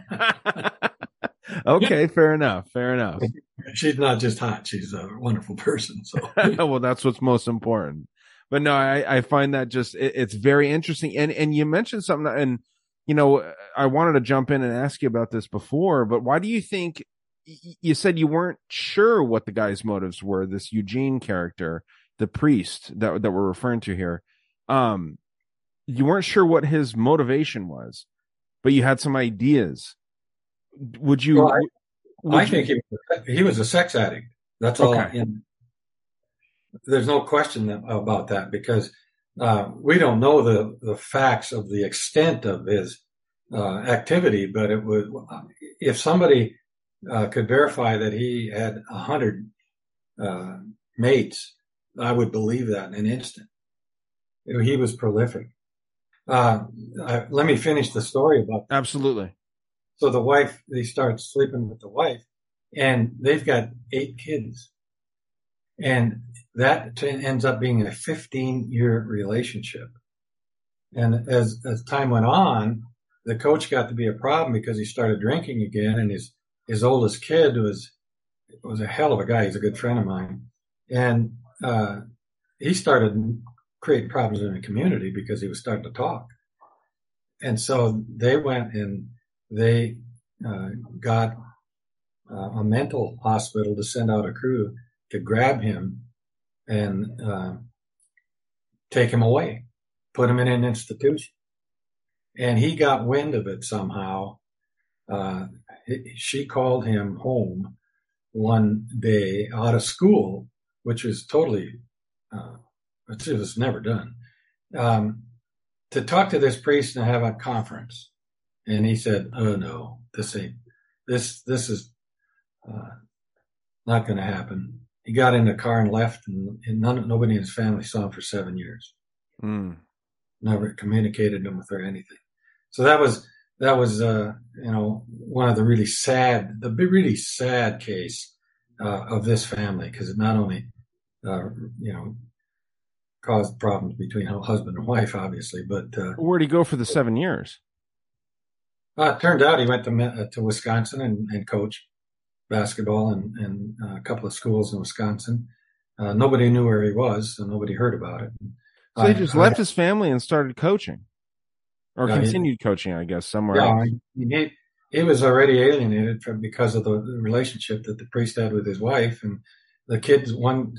Okay, fair enough. Fair enough. She's not just hot; she's a wonderful person. So, Well, that's what's most important. But no, I find that just it's very interesting. And you mentioned something, and I wanted to jump in and ask you about this before. But why do you think you said you weren't sure what the guy's motives were? This Eugene character, the priest that we're referring to here, you weren't sure what his motivation was, but you had some ideas. Would you? Well, I think he was a sex addict. That's all. Okay. There's no question about that because we don't know the facts of the extent of his activity. But it would, if somebody could verify that he had 100 mates, I would believe that in an instant. He was prolific. Let me finish the story about that. Absolutely. So the wife, he starts sleeping with the wife, and they've got 8 kids. And that ends up being a 15-year relationship. And as time went on, the coach got to be a problem because he started drinking again, and his oldest kid was a hell of a guy. He's a good friend of mine. And he started creating problems in the community because he was starting to talk. And so they went and they got a mental hospital to send out a crew to grab him and take him away, put him in an institution. And he got wind of it somehow. She called him home one day out of school, which was totally, it was never done, to talk to this priest and have a conference. And he said, "Oh no, this is not going to happen." He got in the car and left, and nobody in his family saw him for 7 years. Never communicated with her or anything. So that was one of the really sad case of this family, because it not only caused problems between husband and wife, obviously, but where'd he go for the 7 years? It turned out he went to Wisconsin and coached basketball and a couple of schools in Wisconsin. Nobody knew where he was, so nobody heard about it. So he just left his family and started coaching, or continued coaching, I guess, somewhere else. He was already alienated because of the relationship that the priest had with his wife, and the kids.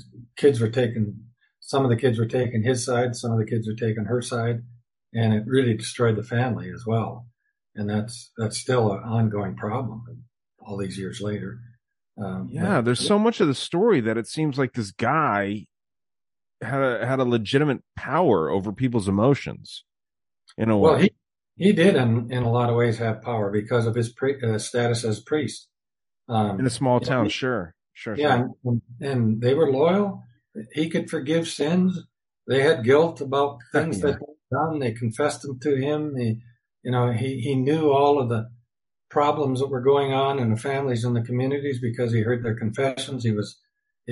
Some of the kids were taking his side, some of the kids were taking her side, and it really destroyed the family as well. And that's still an ongoing problem all these years later. There's so much of the story that it seems like this guy had a legitimate power over people's emotions in a way. Well, he did in a lot of ways have power because of his status as priest. In a small town, sure. Yeah, and they were loyal. He could forgive sins. They had guilt about things that they'd done. They confessed them to him. He knew all of the problems that were going on in the families and the communities because he heard their confessions. He was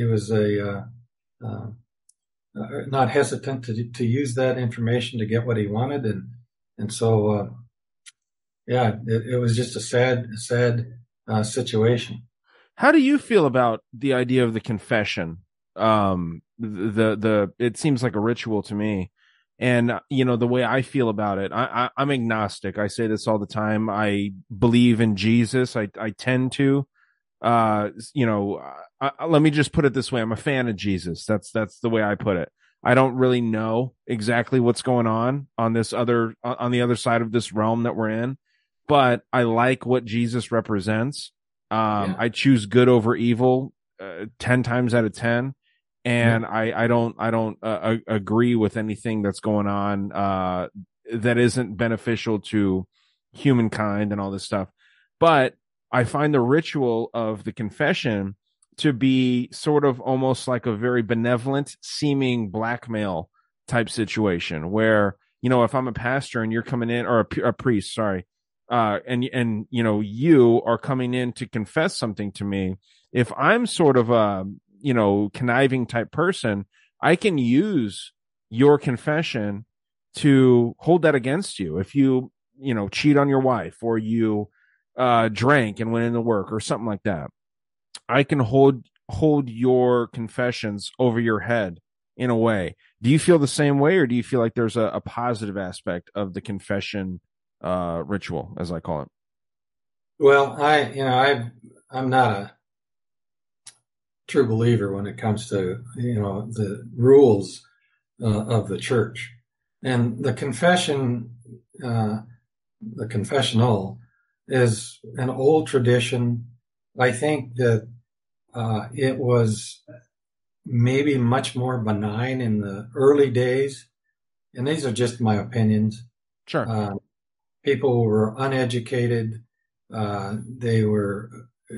not hesitant to use that information to get what he wanted, and so it was just a sad situation. How do you feel about the idea of the confession? It seems like a ritual to me. And, the way I feel about it, I'm agnostic. I say this all the time. I believe in Jesus. I tend to, let me just put it this way. I'm a fan of Jesus. That's the way I put it. I don't really know exactly what's going on on the other side of this realm that we're in, but I like what Jesus represents. I choose good over evil 10 times out of 10. And I don't agree with anything that's going on that isn't beneficial to humankind and all this stuff. But I find the ritual of the confession to be sort of almost like a very benevolent seeming blackmail type situation where, if I'm a pastor and you're coming in, or a priest, sorry, and you are coming in to confess something to me, if I'm sort of a, conniving type person, I can use your confession to hold that against you. If you, cheat on your wife, or you drank and went into work or something like that, I can hold your confessions over your head in a way. Do you feel the same way, or do you feel like there's a positive aspect of the confession ritual, as I call it? Well, I'm not a true believer when it comes to, the rules of the church. And the confessional is an old tradition. I think that it was maybe much more benign in the early days. And these are just my opinions. Sure. People were uneducated. They were,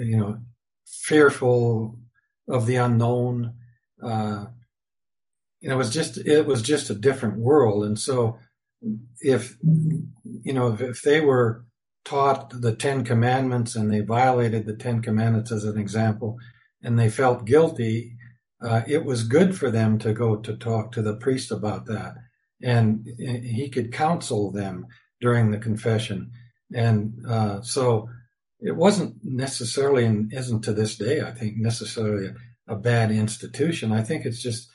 fearful of the unknown. It was just a different world. And so if they were taught the Ten Commandments and they violated the Ten Commandments as an example, and they felt guilty, it was good for them to go to talk to the priest about that. And he could counsel them during the confession. And so it wasn't necessarily, and isn't to this day, I think, necessarily a bad institution. I think it's just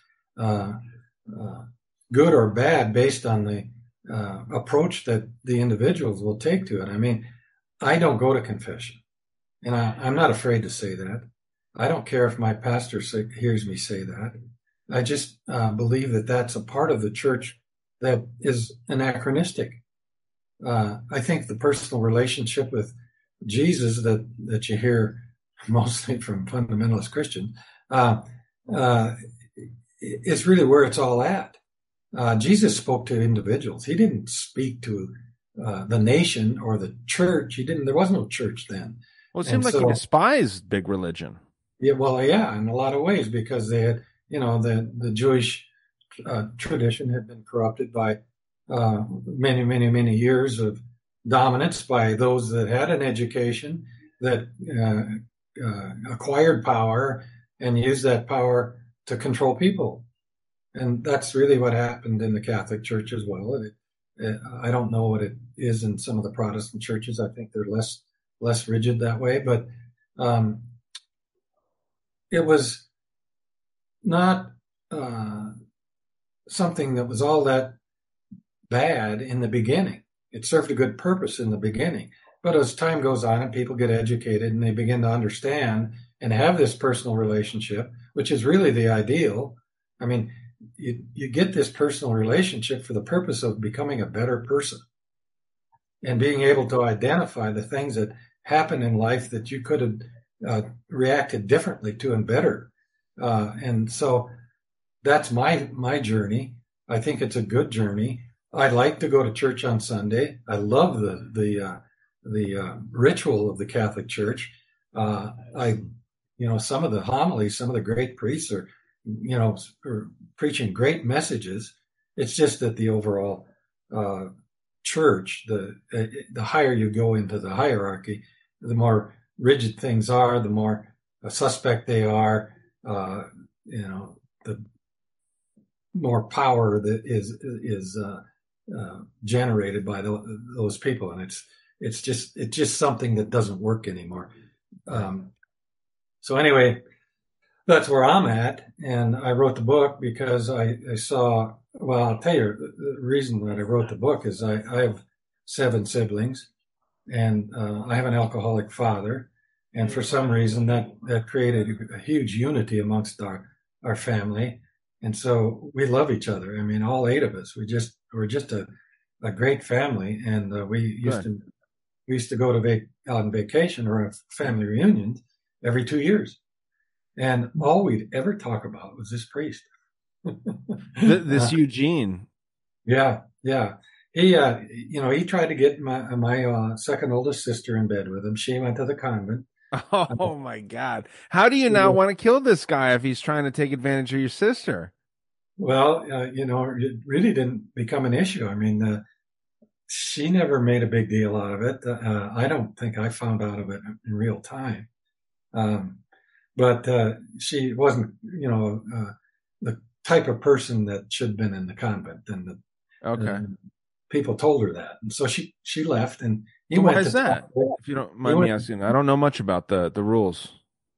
good or bad based on the approach that the individuals will take to it. I mean, I don't go to confession, and I'm not afraid to say that. I don't care if my pastor hears me say that. I just believe that that's a part of the church that is anachronistic. I think the personal relationship with Jesus that you hear mostly from fundamentalist Christians is really where it's all at. Jesus spoke to individuals. He didn't speak to the nation or the church. There was no church then. Well, it seemed like he despised big religion. Yeah, well, yeah, in a lot of ways, because they had, the Jewish tradition had been corrupted by many, many, many years of dominance by those that had an education, that acquired power and used that power to control people. And that's really what happened in the Catholic Church as well. I don't know what it is in some of the Protestant churches. I think they're less rigid that way, but it was not something that was all that bad in the beginning. It served a good purpose in the beginning. But as time goes on and people get educated and they begin to understand and have this personal relationship, which is really the ideal. I mean, you get this personal relationship for the purpose of becoming a better person and being able to identify the things that happen in life that you could have reacted differently to and better. And so that's my journey. I think it's a good journey. I like to go to church on Sunday. I love the ritual of the Catholic Church. Some of the homilies, some of the great priests are preaching great messages. It's just that the overall church, the higher you go into the hierarchy, the more rigid things are, the more suspect they are. The more power that is generated by those people, and it's just something that doesn't work anymore. So anyway, that's where I'm at, and I wrote the book because I saw. Well, I'll tell you the reason that I wrote the book is I have 7 siblings, and I have an alcoholic father, and for some reason that created a huge unity amongst our family, and so we love each other. I mean, all 8 of us. We're just a great family, and we used to go on vacation or family reunions every 2 years. And all we'd ever talk about was this priest. This Eugene. Yeah. He tried to get my second oldest sister in bed with him. She went to the convent. Oh my God. How do you not want to kill this guy if he's trying to take advantage of your sister? Well, it really didn't become an issue. I mean, she never made a big deal out of it. I don't think I found out of it in real time. but she wasn't, the type of person that should have been in the convent. And Okay. people told her that, and so she left, and he So went why to is that? If you don't mind me asking, I don't know much about the rules.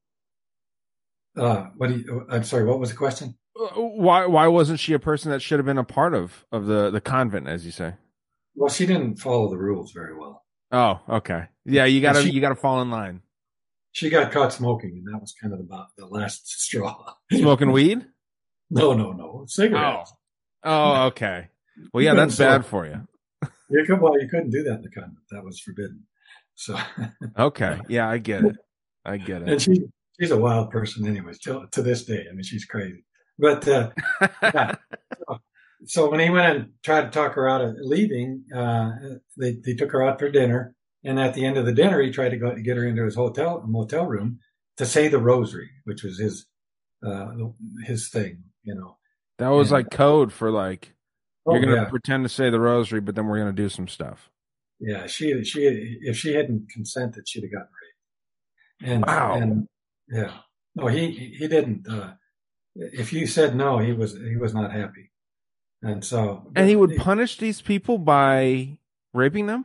I'm sorry, what was the question? Why wasn't she a person that should have been a part of the convent, as you say? Well, she didn't follow the rules very well. Oh, okay. Yeah, you gotta fall in line. She got caught smoking, and that was kind of the last straw. Smoking weed? No, cigarettes. Oh, okay. Well, yeah, that's bad for you. You couldn't do that in the convent. That was forbidden. So okay, yeah, I get it. And she's a wild person, anyways. To this day, I mean, she's crazy. But yeah. So when he went and tried to talk her out of leaving, they took her out for dinner. And at the end of the dinner, he tried to get her into his motel room to say the rosary, which was his thing, That was like code for you're going to yeah. pretend to say the rosary, but then we're going to do some stuff. Yeah, if she hadn't consented, she'd have gotten raped. And wow. And yeah, no, he didn't. If you said no, he was not happy. And so, and he would punish these people by raping them.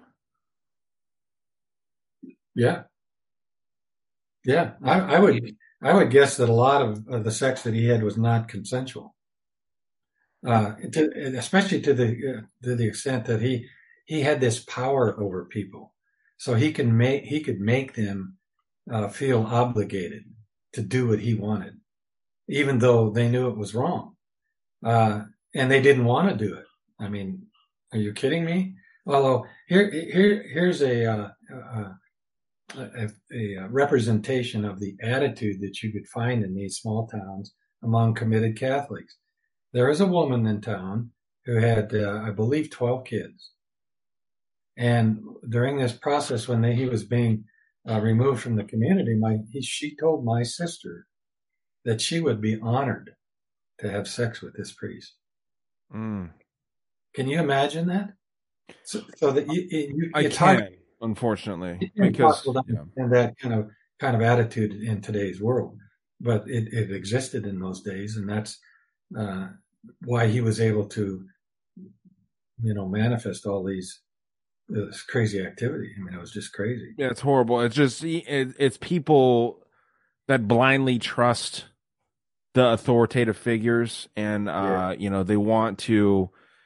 Yeah. I would guess that a lot of the sex that he had was not consensual, especially to the extent that he had this power over people, so he could make them feel obligated to do what he wanted, even though they knew it was wrong, and they didn't want to do it. I mean, are you kidding me? Although here's a representation of the attitude that you could find in these small towns among committed Catholics. There is a woman in town who had, I believe, 12 kids. And during this process, when he was being removed from the community, she told my sister that she would be honored to have sex with this priest. Mm. Can you imagine that? So that I can. Unfortunately, because and that kind of attitude in today's world, but it existed in those days, and that's why he was able to, manifest all this crazy activity. I mean, it was just crazy. Yeah, it's horrible. It's just it's people that blindly trust the authoritative figures, and they want to.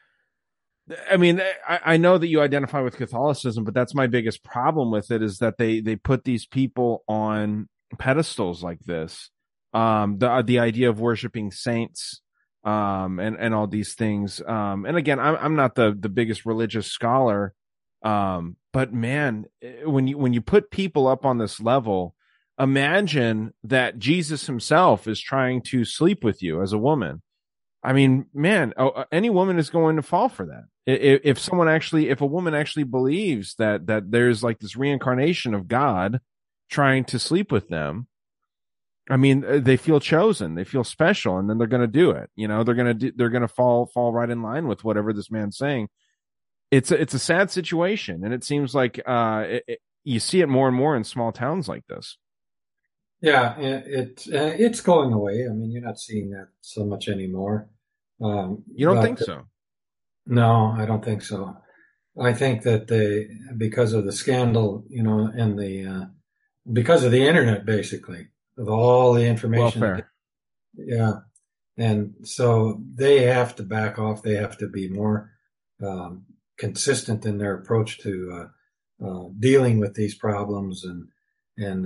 I mean, I know that you identify with Catholicism, but that's my biggest problem with it is that they put these people on pedestals like this. The idea of worshiping saints, and all these things. And again, I'm not the biggest religious scholar, but man, when you put people up on this level, imagine that Jesus himself is trying to sleep with you as a woman. I mean, man, any woman is going to fall for that. If a woman actually believes that there's like this reincarnation of God trying to sleep with them, I mean, they feel chosen, they feel special, and then they're going to do it. They're going to fall right in line with whatever this man's saying. It's a sad situation, and it seems like you see it more and more in small towns like this. Yeah, it's going away. I mean, you're not seeing that so much anymore. You don't think so? No, I don't think so. I think that because of the scandal, and because of the internet, basically, of all the information. Welfare. Yeah. And so they have to back off. They have to be more consistent in their approach to dealing with these problems, and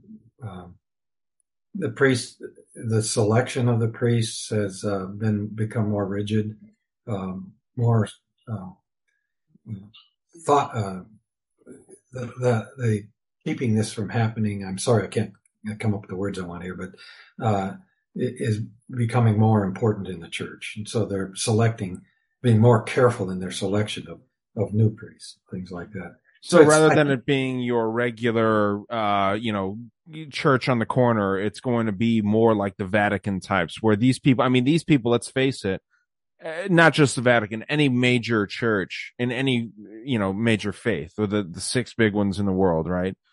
the priest, the selection of the priests has become more rigid, more thought. The keeping this from happening. I'm sorry, I can't come up with the words I want here, but it is becoming more important in the church, and so they're being more careful in their selection of new priests, things like that. So rather than it being your regular, church on the corner, it's going to be more like the Vatican types, where these people, let's face it, not just the Vatican, any major church in any, major faith, or the six big ones in the world, right?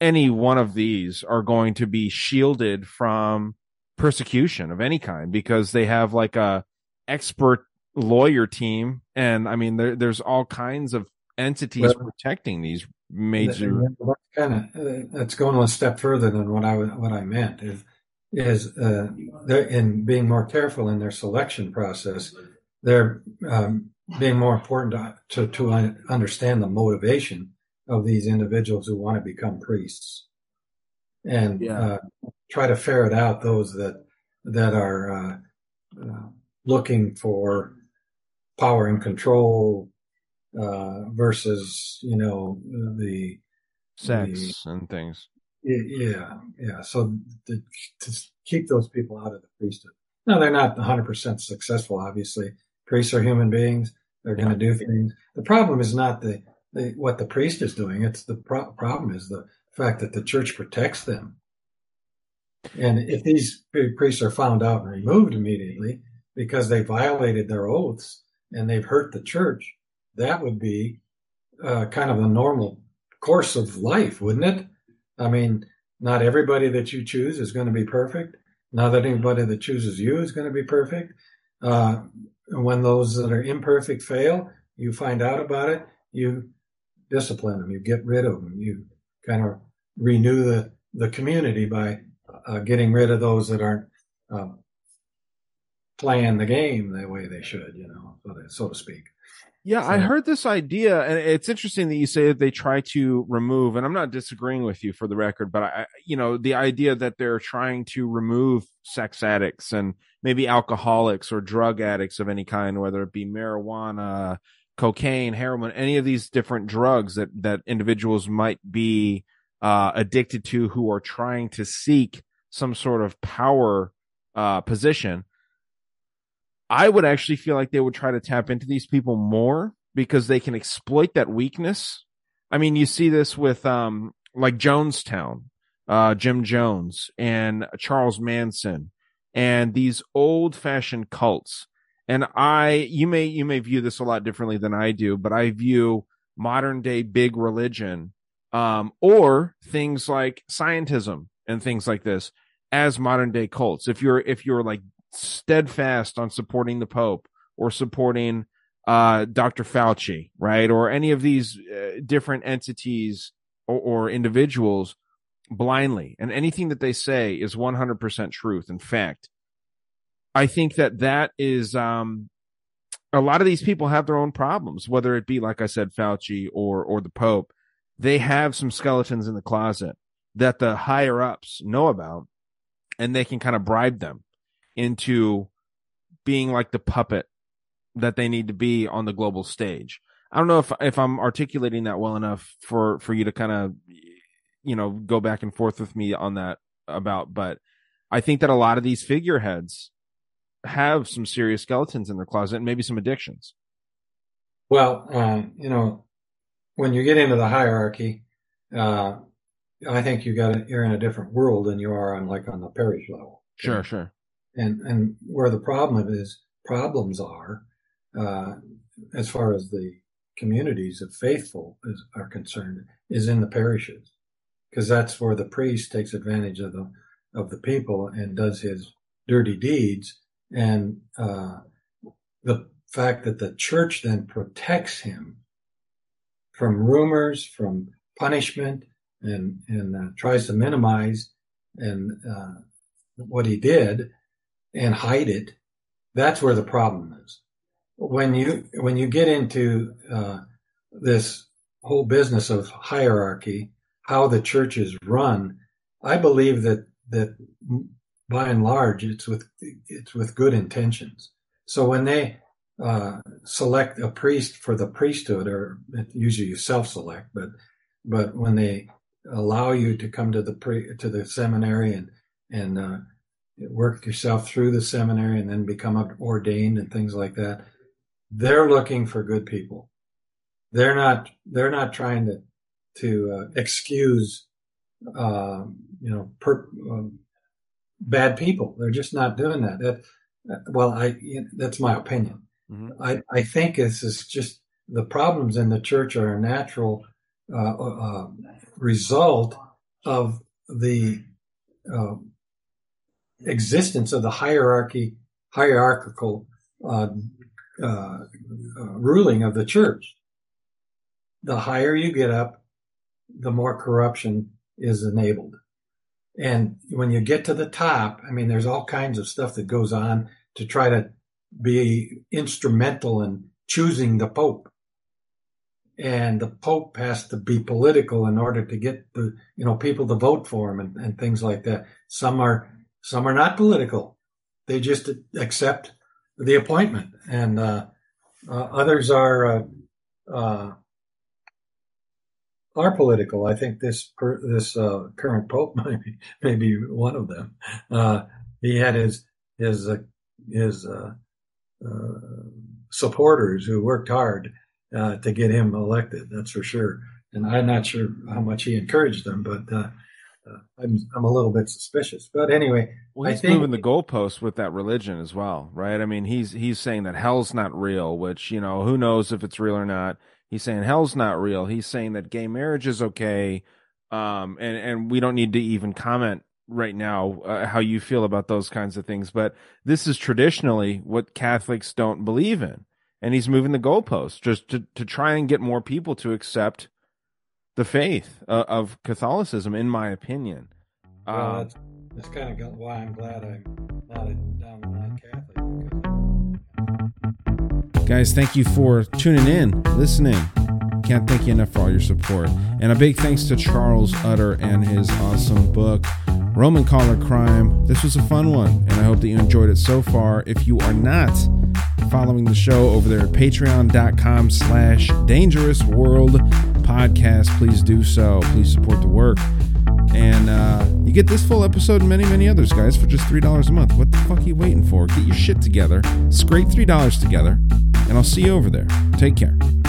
any one of these are going to be shielded from persecution of any kind because they have like a expert lawyer team, and I mean there's all kinds of entities protecting these major. That's going a step further than what I meant is they're in being more careful in their selection process. They're being more important to understand the motivation of these individuals who want to become priests, and try to ferret out those that are looking for power and control versus the sex and things. Yeah. So to keep those people out of the priesthood. No, they're not 100% successful. Obviously, priests are human beings. They're going to do things. The problem is not what the priest is doing. It's the problem is the fact that the church protects them. And if these priests are found out and removed immediately because they violated their oaths and they've hurt the church, that would be kind of a normal course of life, wouldn't it? I mean, not everybody that you choose is going to be perfect. Not that anybody that chooses you is going to be perfect. When those that are imperfect fail, you find out about it, you discipline them, you get rid of them, you kind of renew the community by getting rid of those that aren't playing the game the way they should, so to speak. Yeah, I heard this idea, and it's interesting that you say that they try to remove, and I'm not disagreeing with you for the record, but the idea that they're trying to remove sex addicts and maybe alcoholics or drug addicts of any kind, whether it be marijuana, cocaine, heroin, any of these different drugs that individuals might be addicted to who are trying to seek some sort of power position. I would actually feel like they would try to tap into these people more because they can exploit that weakness. I mean, you see this with like Jonestown, Jim Jones and Charles Manson and these old fashioned cults. And you may view this a lot differently than I do, but I view modern day big religion or things like scientism and things like this as modern day cults. If you're like steadfast on supporting the Pope or supporting Dr. Fauci, right, or any of these different entities or individuals blindly, and anything that they say is 100% truth. In fact, I think that is a lot of these people have their own problems, whether it be, like I said, Fauci or the Pope. They have some skeletons in the closet that the higher ups know about, and they can kind of bribe them into being like the puppet that they need to be on the global stage. I don't know if I'm articulating that well enough for you to kind of, go back and forth with me on that but I think that a lot of these figureheads have some serious skeletons in their closet and maybe some addictions. Well, when you get into the hierarchy, I think you're in a different world than you are on the parish level. Sure. And where the problems are, as far as the communities of faithful are concerned, is in the parishes, because that's where the priest takes advantage of the people and does his dirty deeds, and the fact that the church then protects him from rumors, from punishment, and tries to minimize what he did and hide it. That's where the problem is. When you get into this whole business of hierarchy, how the church is run, I believe that by and large it's with good intentions. So when they select a priest for the priesthood, or usually you self-select, but when they allow you to come to the seminary and work yourself through the seminary and then become ordained and things like that, they're looking for good people. They're not trying to excuse bad people. They're just not doing that. That's my opinion. Mm-hmm. I think this is just the problems in the church are a natural result of the existence of the hierarchical ruling of the church. The higher you get up, the more corruption is enabled. And when you get to the top, I mean, there's all kinds of stuff that goes on to try to be instrumental in choosing the Pope. And the Pope has to be political in order to get the, people to vote for him and things like that. Some are not political. They just accept the appointment. And others are political. I think this current Pope may be one of them. He had his supporters who worked hard to get him elected. That's for sure. And I'm not sure how much he encouraged them, but I'm a little bit suspicious. But anyway, well, he's moving the goalposts with that religion as well, right? I mean, he's saying that hell's not real, which who knows if it's real or not. He's saying hell's not real. He's saying that gay marriage is okay, and we don't need to even comment right now how you feel about those kinds of things. But this is traditionally what Catholics don't believe in, and he's moving the goalposts just to try and get more people to accept the faith of Catholicism, in my opinion. Well, that's kind of why I'm glad I'm not a down-the-line Catholic. Guys, thank you for tuning in, listening. Can't thank you enough for all your support. And a big thanks to Charles Utter and his awesome book, Roman Collar Crime. This was a fun one, and I hope that you enjoyed it so far. If you are not following the show over there at patreon.com/dangerousworldpodcast, please do so. Please support the work. And you get this full episode and many, many others, guys, for just $3 a month. What the fuck are you waiting for? Get your shit together. Scrape $3 together, and I'll see you over there. Take care.